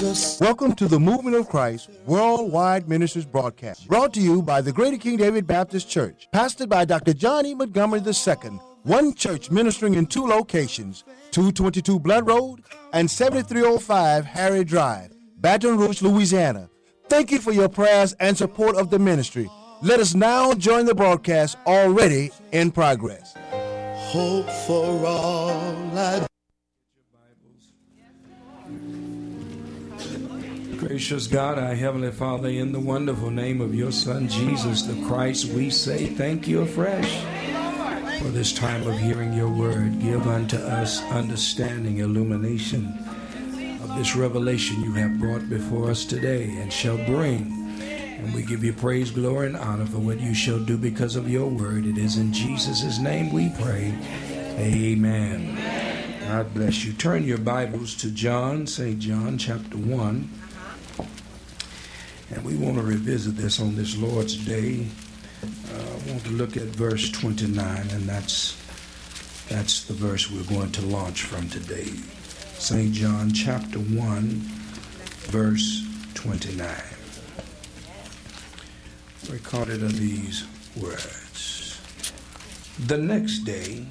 Jesus. Welcome to the Movement of Christ Worldwide Ministries broadcast, brought to you by the Greater King David Baptist Church, pastored by Dr. John E. Montgomery II, one church ministering in two locations, 222 Blood Road and 7305 Harry Drive, Baton Rouge, Louisiana. Thank you for your prayers and support of the ministry. Let us now join the broadcast already in progress. Hope for all I. Gracious God, our Heavenly Father, in the wonderful name of your Son, Jesus the Christ, we say thank you afresh for this time of hearing your word. Give unto us understanding, illumination of this revelation you have brought before us today and shall bring. And we give you praise, glory, and honor for what you shall do because of your word. It is in Jesus' name we pray. Amen. God bless you. Turn your Bibles to John, St. John chapter 1. And we want to revisit this on this Lord's Day. I want to look at verse 29, and that's the verse we're going to launch from today. St. John chapter 1, verse 29. Recorded are these words. The next day,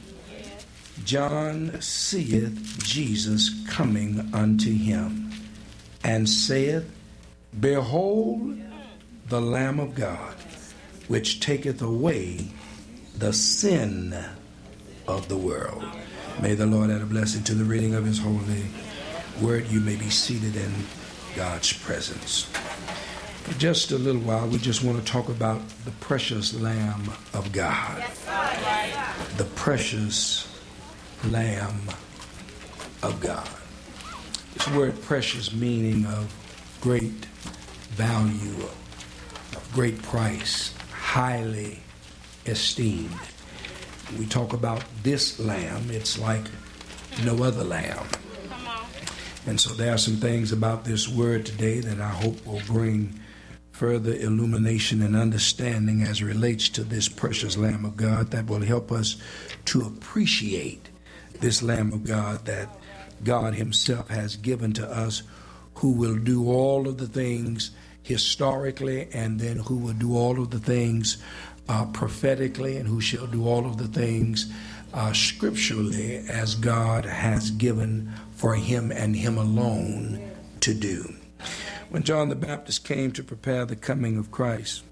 John seeth Jesus coming unto him, and saith, Behold the Lamb of God, which taketh away the sin of the world. May the Lord add a blessing to the reading of his holy word. You may be seated in God's presence. For just a little while, we just want to talk about the precious Lamb of God. The precious Lamb of God. This word precious meaning of great value, of great price, highly esteemed. We talk about this lamb, it's like no other lamb. And so there are some things about this word today that I hope will bring further illumination and understanding as it relates to this precious Lamb of God that will help us to appreciate this Lamb of God that God himself has given to us, who will do all of the things historically, and then who will do all of the things prophetically, and who shall do all of the things scripturally as God has given for him and him alone to do. When John the Baptist came to prepare the coming of Christ,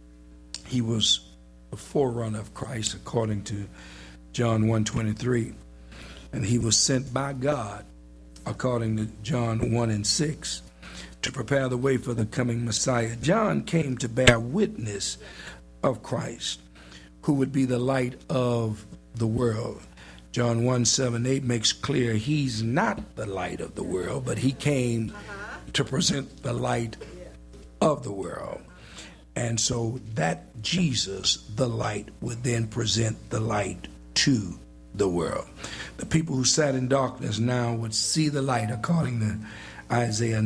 he was a forerunner of Christ according to John 1:23, and he was sent by God according to John 1:6 to prepare the way for the coming Messiah. John came to bear witness of Christ, who would be the light of the world. John 1:7-8 makes clear he's not the light of the world, but he came to present the light of the world. And so that Jesus, the light, would then present the light to the world. The people who sat in darkness now would see the light according to Isaiah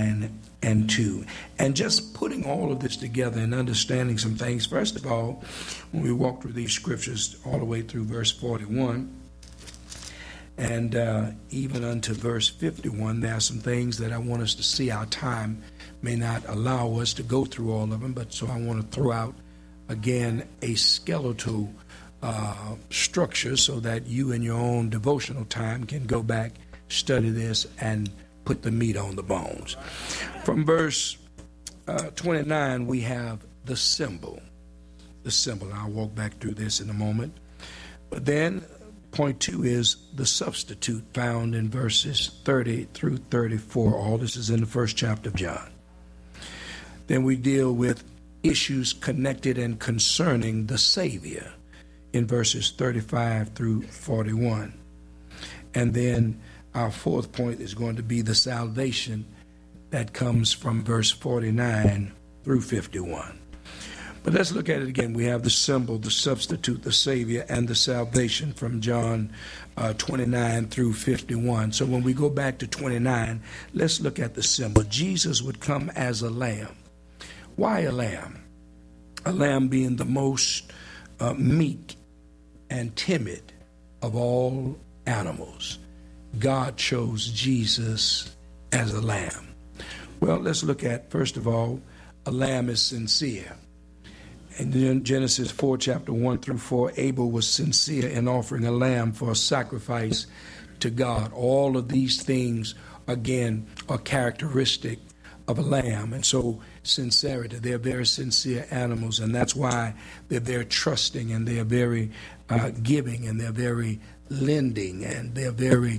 9:2. And just putting all of this together and understanding some things. First of all, when we walk through these scriptures all the way through verse 41 and even unto verse 51, there are some things that I want us to see. Our time may not allow us to go through all of them, but so I want to throw out again a skeletal structure so that you in your own devotional time can go back, study this, and put the meat on the bones. From verse 29, we have the symbol. The symbol. I'll walk back through this in a moment. But then point 2 is the substitute found in verses 30 through 34. All this is in the first chapter of John. Then we deal with issues connected and concerning the Savior in verses 35 through 41. And then our fourth point is going to be the salvation that comes from verse 49 through 51. But let's look at it again. We have the symbol, the substitute, the Savior, and the salvation from John 29 through 51. So when we go back to 29, let's look at the symbol. Jesus would come as a lamb. Why a lamb? A lamb being the most meek and timid of all animals. God chose Jesus as a lamb. Well, let's look at, first of all, a lamb is sincere. And in Genesis 4, chapter 1 through 4, Abel was sincere in offering a lamb for a sacrifice to God. All of these things, again, are characteristic of a lamb. And so sincerity, they're very sincere animals, and that's why they're very trusting, and they're very giving, and they're very lending, and they're very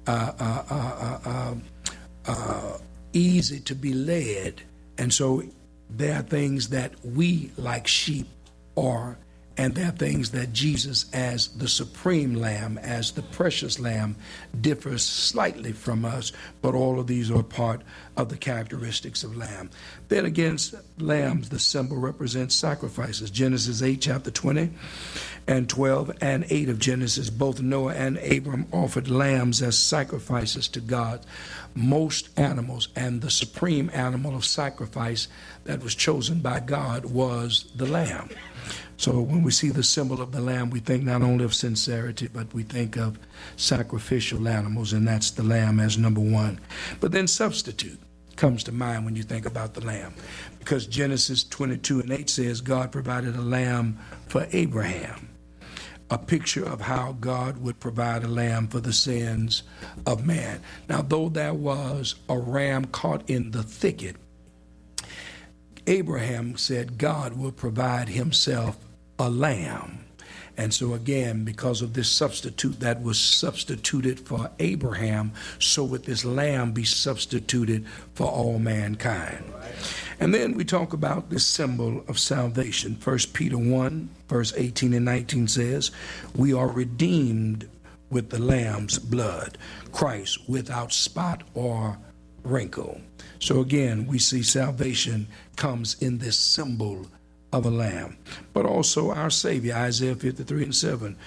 easy to be led. And so there are things that we, like sheep, are, and there are things that Jesus, as the supreme lamb, as the precious lamb, differs slightly from us, but all of these are part of the characteristics of lamb. Then again, lambs, the symbol represents sacrifices. Genesis 8, chapter 20 and 12 and 8 of Genesis, both Noah and Abram offered lambs as sacrifices to God. Most animals, and the supreme animal of sacrifice that was chosen by God was the lamb. So when we see the symbol of the lamb, we think not only of sincerity, but we think of sacrificial animals, and that's the lamb as number one. But then substitute comes to mind when you think about the lamb, because Genesis 22 and 8 says God provided a lamb for Abraham, a picture of how God would provide a lamb for the sins of man. Now, though there was a ram caught in the thicket, Abraham said God will provide himself a lamb. And so again, because of this substitute that was substituted for Abraham, so would this lamb be substituted for all mankind. And then we talk about this symbol of salvation. 1 Peter 1, verse 18 and 19 says, we are redeemed with the lamb's blood, Christ without spot or wrinkle. So again, we see salvation comes in this symbol of a lamb. But also our Savior, Isaiah 53 and 7,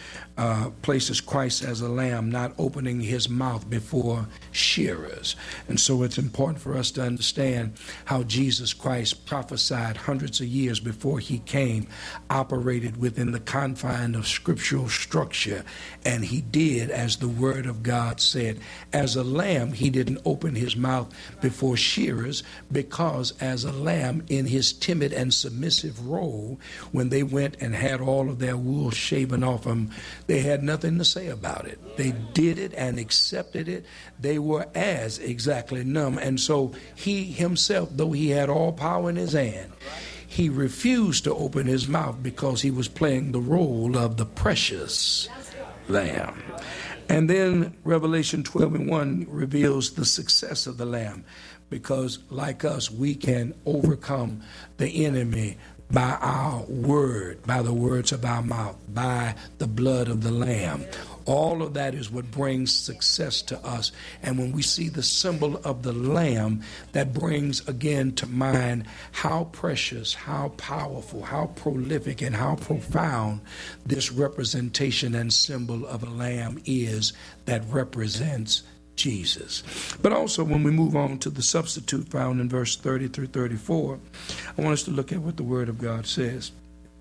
places Christ as a lamb, not opening his mouth before shearers. And so it's important for us to understand how Jesus Christ prophesied hundreds of years before he came, operated within the confine of scriptural structure, and he did as the word of God said. As a lamb, he didn't open his mouth before shearers, because as a lamb in his timid and submissive role, when they went and had all of their wool shaven off them, they had nothing to say about it. They did it and accepted it. They were as exactly numb. And so he himself, though he had all power in his hand, he refused to open his mouth because he was playing the role of the precious lamb. And then Revelation 12 and 1 reveals the success of the lamb, because like us, we can overcome the enemy by our word, by the words of our mouth, by the blood of the lamb. All of that is what brings success to us. And when we see the symbol of the lamb, that brings again to mind how precious, how powerful, how prolific, and how profound this representation and symbol of a lamb is that represents Jesus. But also when we move on to the substitute found in verse 30 through 34, I want us to look at what the word of God says.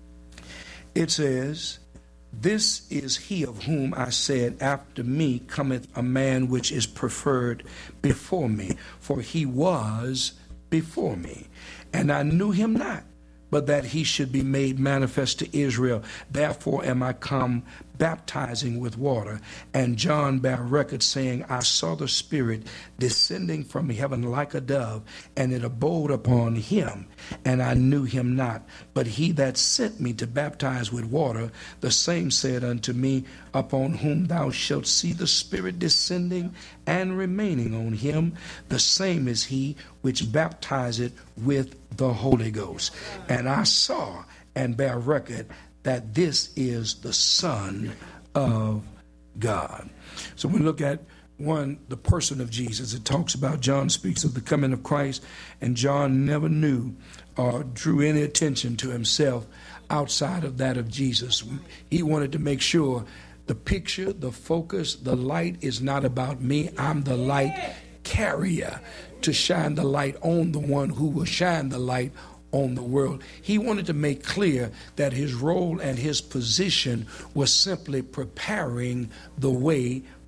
It says, this is he of whom I said, after me cometh a man which is preferred before me, for he was before me, and I knew him not, but that he should be made manifest to Israel. Therefore am I come baptizing with water. And John bare record, saying, I saw the Spirit descending from heaven like a dove, and it abode upon him, and I knew him not. But he that sent me to baptize with water, the same said unto me, upon whom thou shalt see the Spirit descending and remaining on him, the same is he which baptizeth with the Holy Ghost. And I saw and bear record that this is the Son of God. So we look at the person of Jesus. It talks about, John speaks of the coming of Christ, and John never knew or drew any attention to himself outside of that of Jesus. He wanted to make sure the picture, the focus, the light is not about me. I'm the light carrier to shine the light on the one who will shine the light on the world. He wanted to make clear that his role and his position was simply preparing the way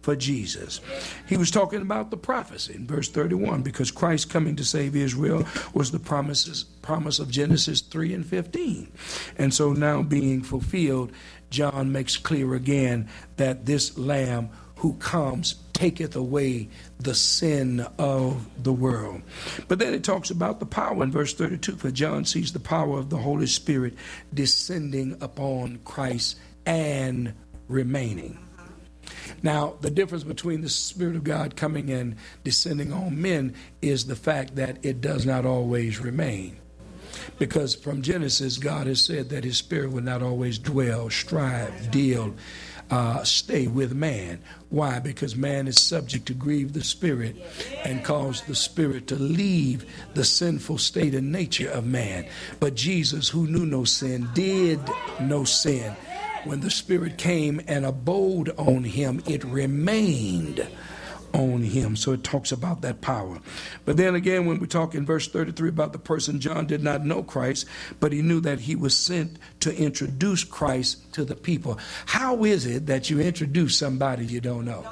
for Jesus. He was talking about the prophecy in verse 31, because Christ coming to save Israel was the promise of Genesis 3 and 15. And so now being fulfilled, John makes clear again that this Lamb who comes taketh away the sin of the world. But then it talks about the power in verse 32, for John sees the power of the Holy Spirit descending upon Christ and remaining. Now, the difference between the Spirit of God coming and descending on men is the fact that it does not always remain. Because from Genesis, God has said that his Spirit will not always dwell, strive, deal, stay with man. Why? Because man is subject to grieve the Spirit and cause the Spirit to leave the sinful state and nature of man. But Jesus, who knew no sin, did no sin. When the Spirit came and abode on him, it remained on him. So it talks about that power. But then again, when we talk in verse 33 about the person, John did not know Christ, but he knew that he was sent to introduce Christ to the people. How is it that you introduce somebody you don't know?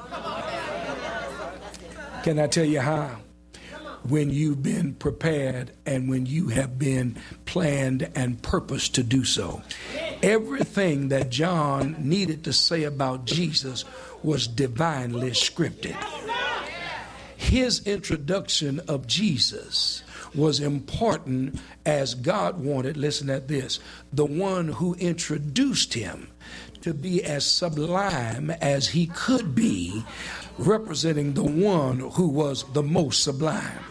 Can I tell you how? When you've been prepared and when you have been planned and purposed to do so. Everything that John needed to say about Jesus was divinely scripted. His introduction of Jesus was important as God wanted, listen at this, the one who introduced him to be as sublime as he could be, representing the one who was the most sublime.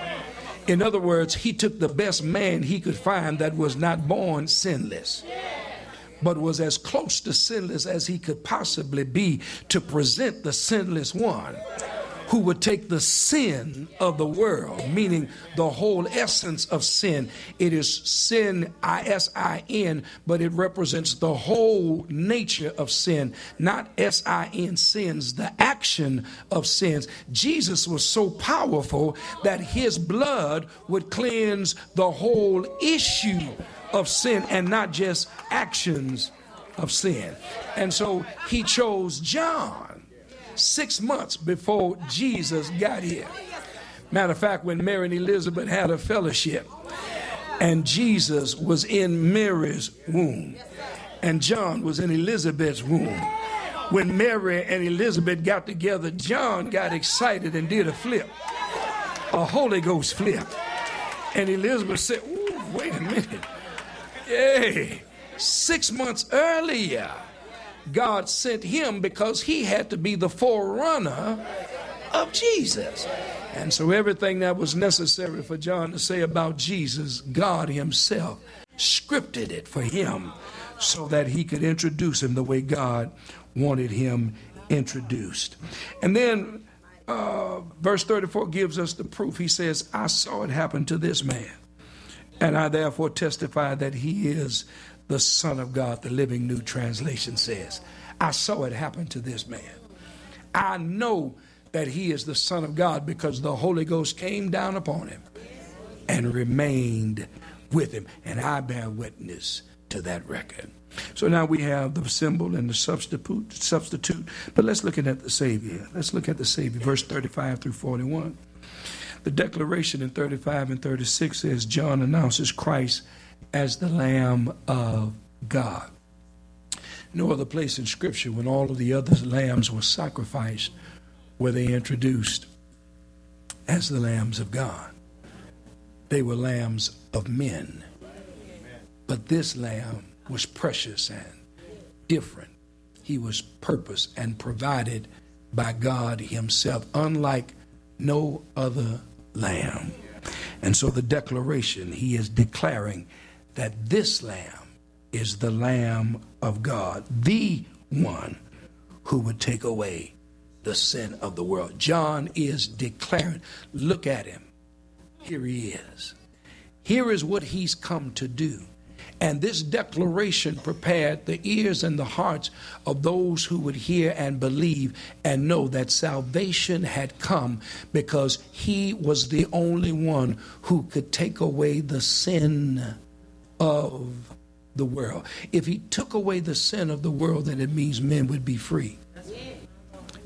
In other words, he took the best man he could find that was not born sinless, but was as close to sinless as he could possibly be to present the sinless one who would take the sin of the world, meaning the whole essence of sin. It is sin, I-S-I-N, but it represents the whole nature of sin, not S-I-N, sins, the action of sins. Jesus was so powerful that his blood would cleanse the whole issue of sin and not just actions of sin. And so he chose John 6 months before Jesus got here. Matter of fact, when Mary and Elizabeth had a fellowship and Jesus was in Mary's womb and John was in Elizabeth's womb, when Mary and Elizabeth got together, John got excited and did a flip, a Holy Ghost flip. And Elizabeth said, "Ooh, wait a minute. Hey, 6 months earlier, God sent him because he had to be the forerunner of Jesus." And so everything that was necessary for John to say about Jesus, God himself scripted it for him so that he could introduce him the way God wanted him introduced. And then verse 34 gives us the proof. He says, "I saw it happen to this man, and I therefore testify that he is the Son of God." The Living New Translation says, "I saw it happen to this man. I know that he is the Son of God because the Holy Ghost came down upon him and remained with him. And I bear witness to that record." So now we have the symbol and the substitute. But let's look at the Savior. Let's look at the Savior. Verse 35 through 41. The declaration in 35 and 36 says, John announces Christ as the Lamb of God. No other place in Scripture, when all of the other lambs were sacrificed, were they introduced as the lambs of God. They were lambs of men. But this lamb was precious and different. He was purposed and provided by God himself, unlike no other lamb. And so the declaration, he is declaring that this lamb is the Lamb of God, the one who would take away the sin of the world. John is declaring, look at him. Here he is. Here is what he's come to do. And this declaration prepared the ears and the hearts of those who would hear and believe and know that salvation had come because he was the only one who could take away the sin of the world. If he took away the sin of the world, then it means men would be free.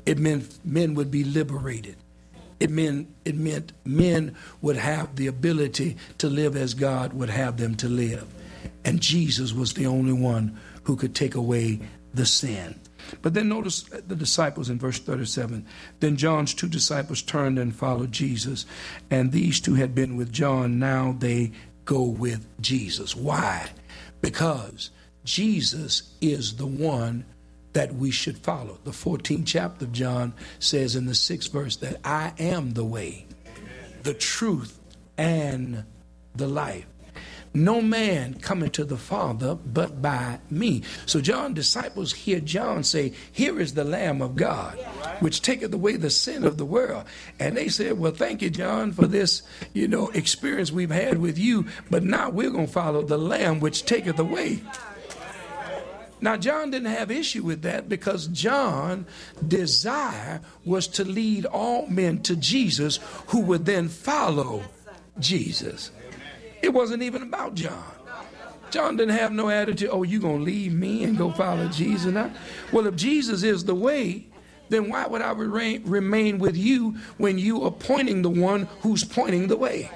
It meant men would be liberated. It meant men would have the ability to live as God would have them to live. And Jesus was the only one who could take away the sin. But then notice the disciples in verse 37. Then John's 2 disciples turned and followed Jesus. And these 2 had been with John. Now they go with Jesus. Why? Because Jesus is the one that we should follow. The 14th chapter of John says in the 6th verse that I am the way, the truth, and the life. No man coming to the Father but by me. So John's disciples hear John say, here is the Lamb of God, which taketh away the sin of the world. And they said, well, thank you, John, for this, experience we've had with you. But now we're going to follow the Lamb which taketh away. Now, John didn't have issue with that because John's desire was to lead all men to Jesus who would then follow Jesus. It wasn't even about John. John didn't have no attitude, oh, you going to leave me and go follow Jesus now? Well, if Jesus is the way, then why would I remain with you when you are pointing the one who's pointing the way?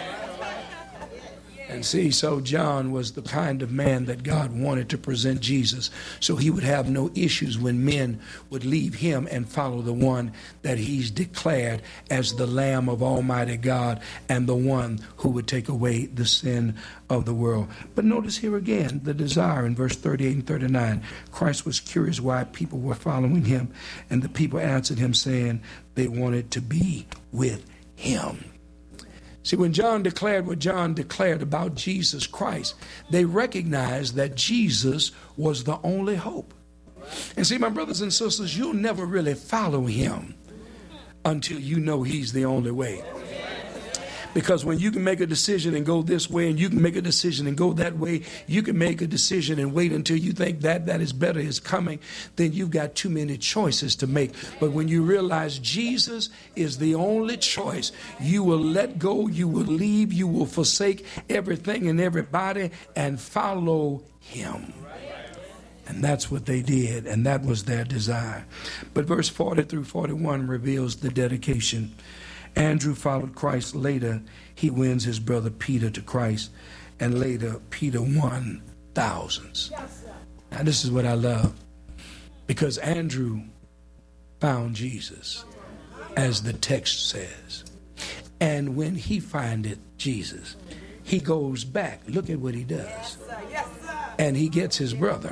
And see, so John was the kind of man that God wanted to present Jesus so he would have no issues when men would leave him and follow the one that he's declared as the Lamb of Almighty God and the one who would take away the sin of the world. But notice here again the desire in verse 38 and 39. Christ was curious why people were following him, and the people answered him saying they wanted to be with him. See, when John declared what John declared about Jesus Christ, they recognized that Jesus was the only hope. And see, my brothers and sisters, you'll never really follow him until you know he's the only way. Because when you can make a decision and go this way, and you can make a decision and go that way, you can make a decision and wait until you think that is better is coming, then you've got too many choices to make. But when you realize Jesus is the only choice, you will let go, you will leave, you will forsake everything and everybody and follow him. And that's what they did, and that was their desire. But verse 40 through 41 reveals the dedication. Andrew followed Christ. Later, he wins his brother Peter to Christ. And later, Peter won thousands. Now, this is what I love. Because Andrew found Jesus, as the text says. And when he findeth Jesus, he goes back. Look at what he does. And he gets his brother.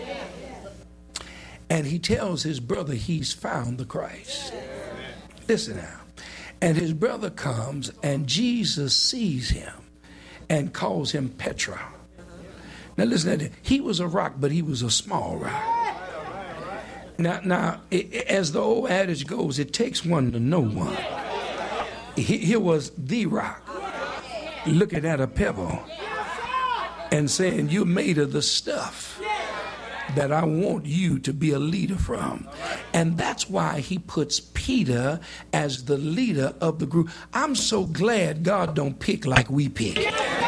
And he tells his brother he's found the Christ. Listen now. And his brother comes, and Jesus sees him and calls him Petra. Now listen to that. He was a rock, but he was a small rock. Now, as the old adage goes, it takes one to know one. Here was the rock, looking at a pebble and saying, you're made of the stuff that I want you to be a leader from. And that's why he puts Peter as the leader of the group. I'm so glad God don't pick like we pick.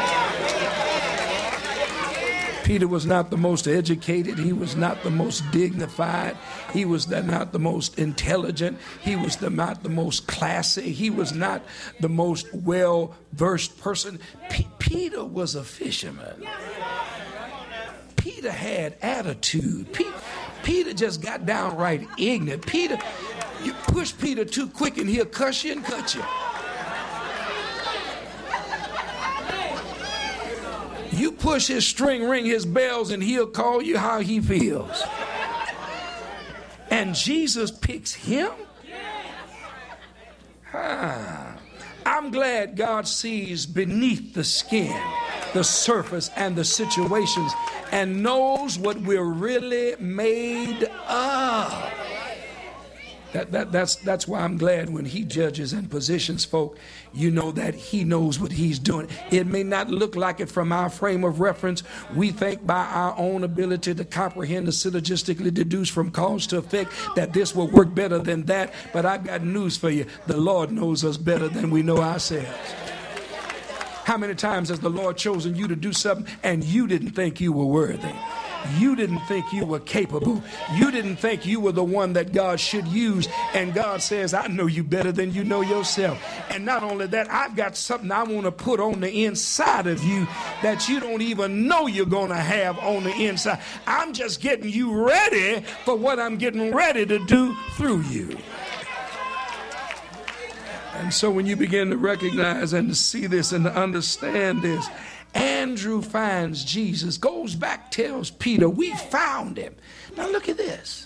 Peter was not the most educated. He was not the most dignified. He was not the most intelligent. He was not the most classy. He was not the most well-versed person. Peter was a fisherman. Peter had attitude. Peter just got downright ignorant. You push Peter too quick and he'll cuss you and cut you. You push his string, ring his bells, and he'll call you how he feels. And Jesus picks him? I'm glad God sees beneath the skin, the surface, and the situations, and knows what we're really made of. That's why I'm glad when he judges and positions folk, you know that he knows what he's doing. It may not look like it from our frame of reference. We think by our own ability to comprehend and syllogistically deduce from cause to effect that this will work better than that. But I've got news for you. The Lord knows us better than we know ourselves. How many times has the Lord chosen you to do something and you didn't think you were worthy? You didn't think you were capable. You didn't think you were the one that God should use. And God says, I know you better than you know yourself. And not only that, I've got something I want to put on the inside of you that you don't even know you're going to have on the inside. I'm just getting you ready for what I'm getting ready to do through you. And so when you begin to recognize and to see this and to understand this, Andrew finds Jesus, goes back, tells Peter, we found him. Now look at this.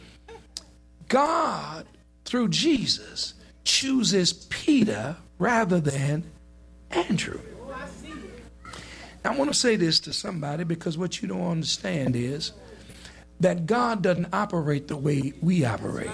God, through Jesus, chooses Peter rather than Andrew. Now, I want to say this to somebody, because what you don't understand is that God doesn't operate the way we operate.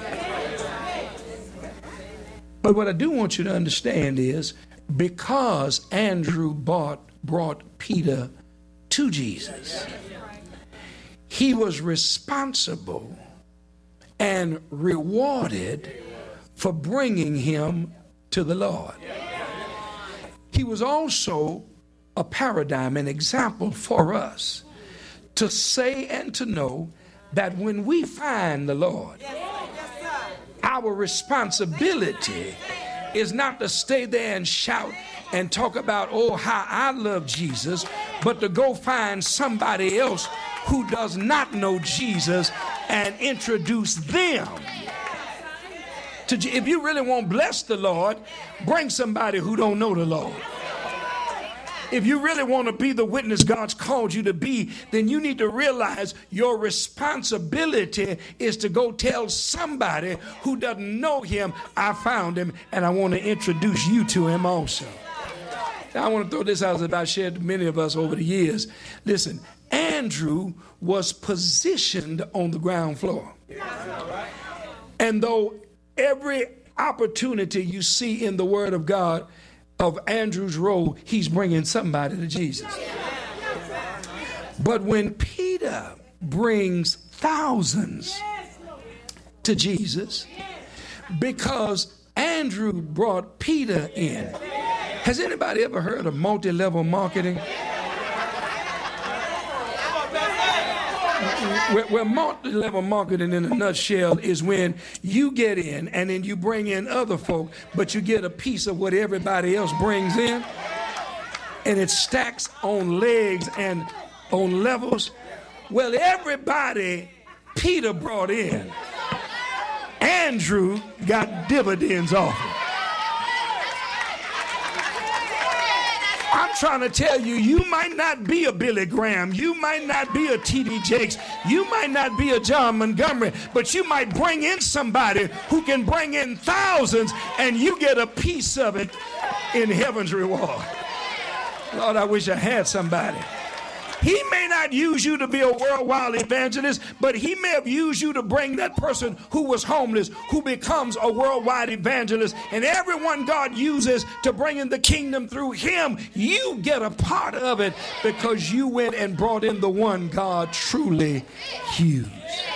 But what I do want you to understand is, because Andrew brought Peter to Jesus, he was responsible and rewarded for bringing him to the Lord. He was also a paradigm, an example for us to say and to know that when we find the Lord, our responsibility is not to stay there and shout and talk about, oh, how I love Jesus, but to go find somebody else who does not know Jesus and introduce them to. If you really want to bless the Lord, bring somebody who don't know the Lord. If you really want to be the witness God's called you to be, then you need to realize your responsibility is to go tell somebody who doesn't know him, I found him, and I want to introduce you to him also. Now, I want to throw this out as I've shared to many of us over the years. Listen, Andrew was positioned on the ground floor. And though every opportunity you see in the Word of God of Andrew's role, he's bringing somebody to Jesus. But when Peter brings thousands to Jesus, because Andrew brought Peter in. Has anybody ever heard of multi-level marketing? Where multi-level marketing in a nutshell is when you get in and then you bring in other folk, but you get a piece of what everybody else brings in, and it stacks on legs and on levels. Well, everybody Peter brought in, Andrew got dividends off it. I'm trying to tell you, you might not be a Billy Graham, you might not be a T.D. Jakes, you might not be a John Montgomery, but you might bring in somebody who can bring in thousands, and you get a piece of it in heaven's reward. Lord, I wish I had somebody. He may not use you to be a worldwide evangelist, but he may have used you to bring that person who was homeless, who becomes a worldwide evangelist. And everyone God uses to bring in the kingdom through him, you get a part of it because you went and brought in the one God truly used.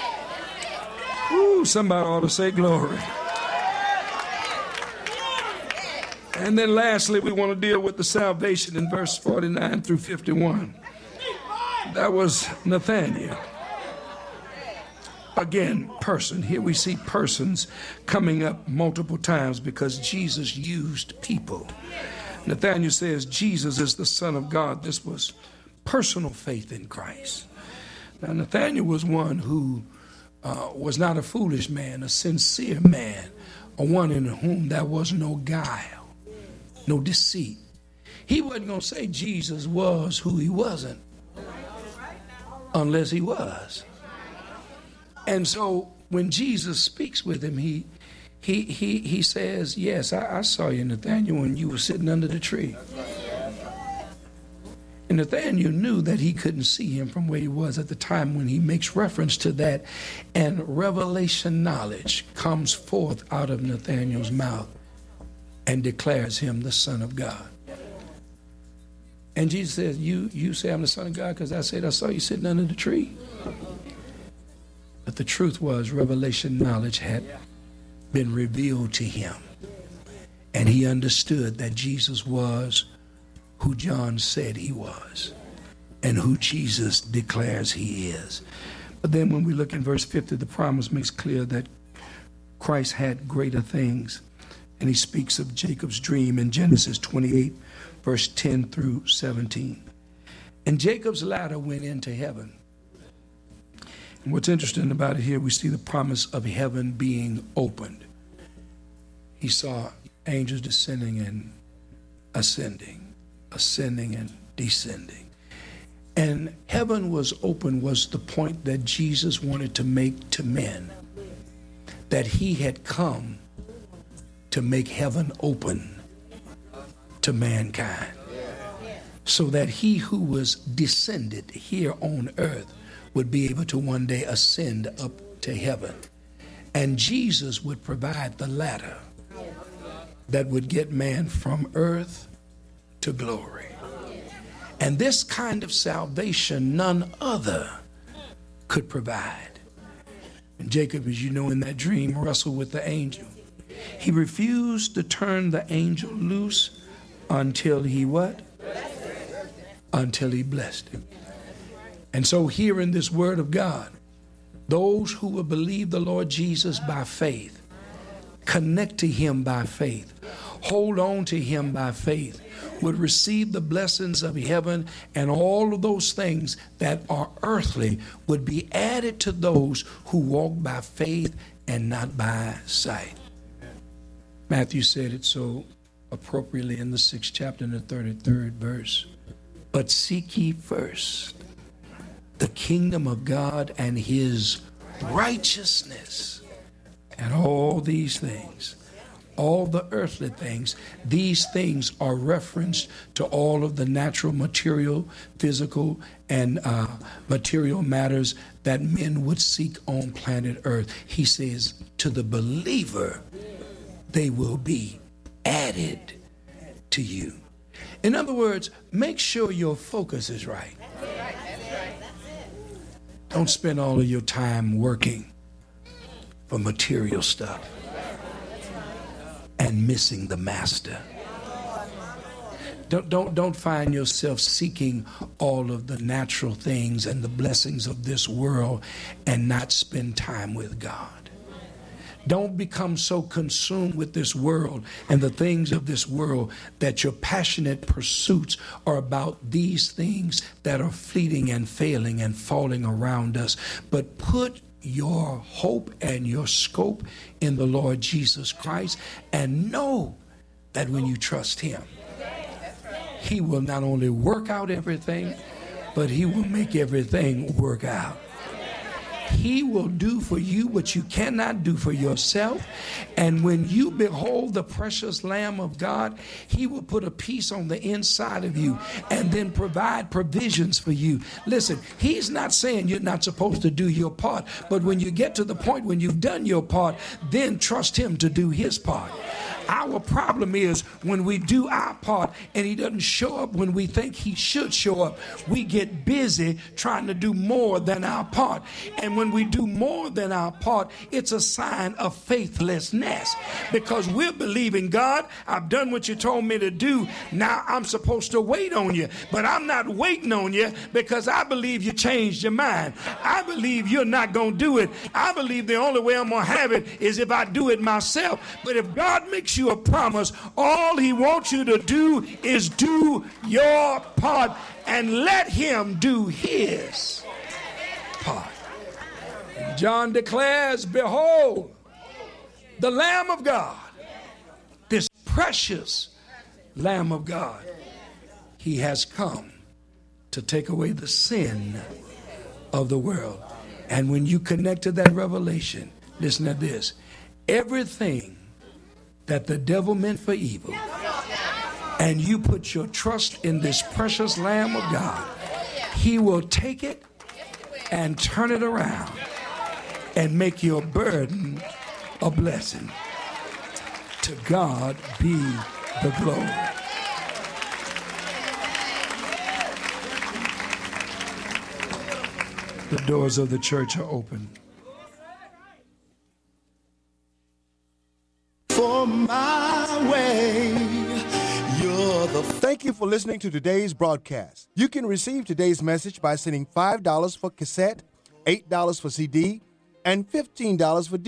Ooh, somebody ought to say glory. And then lastly, we want to deal with the salvation in verse 49 through 51. That was Nathanael. Again, person. Here we see persons coming up multiple times because Jesus used people. Nathanael says Jesus is the Son of God. This was personal faith in Christ. Now, Nathanael was one who was not a foolish man, a sincere man, a one in whom there was no guile, no deceit. He wasn't going to say Jesus was who he wasn't, unless he was. And so when Jesus speaks with him, he says, yes, I saw you, Nathanael, when you were sitting under the tree. And Nathanael knew that he couldn't see him from where he was at the time when he makes reference to that. And revelation knowledge comes forth out of Nathanael's mouth and declares him the Son of God. And Jesus says, you say I'm the Son of God because I said I saw you sitting under the tree. But the truth was, revelation knowledge had been revealed to him. And he understood that Jesus was who John said he was. and who Jesus declares he is. But then when we look in verse 50, the promise makes clear that Christ had greater things. And he speaks of Jacob's dream in Genesis 28, verse 10 through 17. And Jacob's ladder went into heaven. And what's interesting about it here, we see the promise of heaven being opened. He saw angels descending and ascending, ascending and descending. And heaven was open was the point that Jesus wanted to make to men, that he had come to make heaven open to mankind, so that he who was descended here on earth would be able to one day ascend up to heaven. And Jesus would provide the ladder that would get man from earth to glory. And this kind of salvation none other could provide. And Jacob, as you know in that dream, wrestled with the angel. He refused to turn the angel loose until he what? Until he blessed him. And so here in this word of God, those who will believe the Lord Jesus by faith, connect to him by faith, hold on to him by faith, would receive the blessings of heaven, and all of those things that are earthly would be added to those who walk by faith and not by sight. Matthew said it so appropriately in the 6th chapter and the 33rd verse. But seek ye first the kingdom of God and his righteousness, and all these things, all the earthly things, these things are referenced to all of the natural, material, physical, and material matters that men would seek on planet earth. He says, to the believer, they will be added to you. In other words, make sure your focus is right. Don't spend all of your time working for material stuff and missing the master. Don't find yourself seeking all of the natural things and the blessings of this world and not spend time with God. Don't become so consumed with this world and the things of this world that your passionate pursuits are about these things that are fleeting and failing and falling around us. But put your hope and your scope in the Lord Jesus Christ, and know that when you trust him, he will not only work out everything, but he will make everything work out. He will do for you what you cannot do for yourself. And when you behold the precious Lamb of God, he will put a peace on the inside of you and then provide provisions for you. Listen, he's not saying you're not supposed to do your part, but when you get to the point when you've done your part, then trust him to do his part. Our problem is when we do our part and he doesn't show up when we think he should show up, we get busy trying to do more than our part. And when we do more than our part, it's a sign of faithlessness, because we're believing, God, I've done what you told me to do. Now I'm supposed to wait on you, but I'm not waiting on you because I believe you changed your mind. I believe you're not going to do it. I believe the only way I'm going to have it is if I do it myself. But if God makes you a promise, all he wants you to do is do your part and let him do his part. John declares, behold, the Lamb of God, this precious Lamb of God. He has come to take away the sin of the world. And when you connect to that revelation, listen to this. Everything that the devil meant for evil, and you put your trust in this precious Lamb of God, he will take it and turn it around and make your burden a blessing. To God be the glory. The doors of the church are open. For my way, you're the Thank you for for listening to today's broadcast. You can receive today's message by sending $5 for cassette, $8 for CD, and $15 for